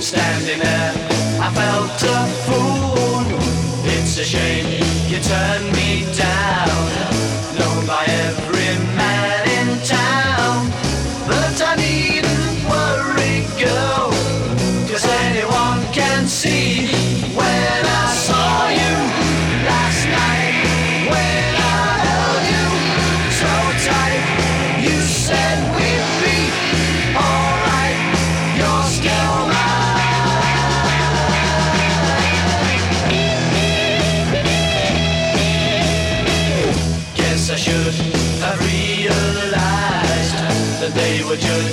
standing there, I felt a fool. It's a shame you turned me down, known by every man in town. But I needn't worry, girl, 'cause anyone can see when I saw you last night. When I held you so tight, you said we'd be alright. You're still I should have realized that they were just